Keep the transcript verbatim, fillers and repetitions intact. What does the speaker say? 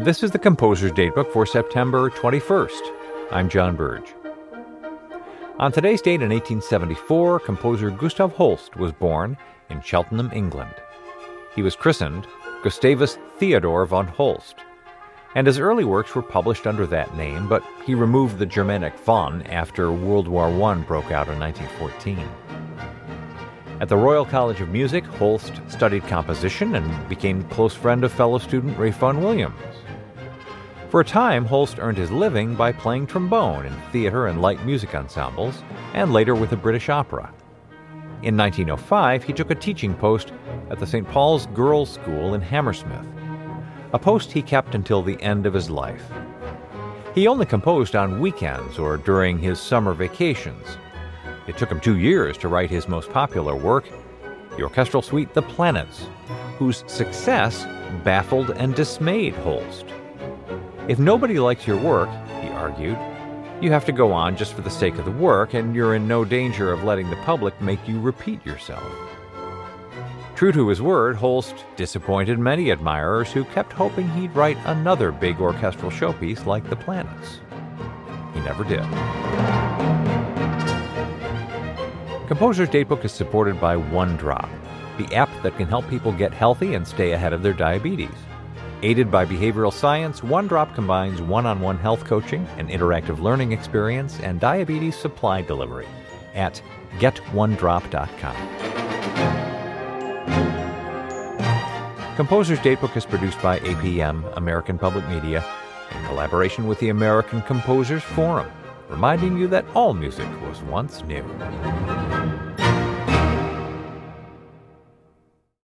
This is the Composer's Datebook for September twenty-first. I'm John Burge. On today's date in eighteen seventy-four, composer Gustav Holst was born in Cheltenham, England. He was christened Gustavus Theodor von Holst, and his early works were published under that name, but he removed the Germanic von after World War One broke out in nineteen fourteen. At the Royal College of Music, Holst studied composition and became a close friend of fellow student Ralph Vaughan Williams. For a time, Holst earned his living by playing trombone in theater and light music ensembles, and later with the British Opera. In nineteen oh five, he took a teaching post at the Saint Paul's Girls' School in Hammersmith, a post he kept until the end of his life. He only composed on weekends or during his summer vacations. It took him two years to write his most popular work, the orchestral suite The Planets, whose success baffled and dismayed Holst. If nobody likes your work, he argued, you have to go on just for the sake of the work, and you're in no danger of letting the public make you repeat yourself. True to his word, Holst disappointed many admirers who kept hoping he'd write another big orchestral showpiece like The Planets. He never did. Composer's Datebook is supported by OneDrop, the app that can help people get healthy and stay ahead of their diabetes. Aided by behavioral science, OneDrop combines one-on-one health coaching, an interactive learning experience, and diabetes supply delivery at get one drop dot com. Composer's Datebook is produced by A P M, American Public Media, in collaboration with the American Composers Forum, reminding you that all music was once new.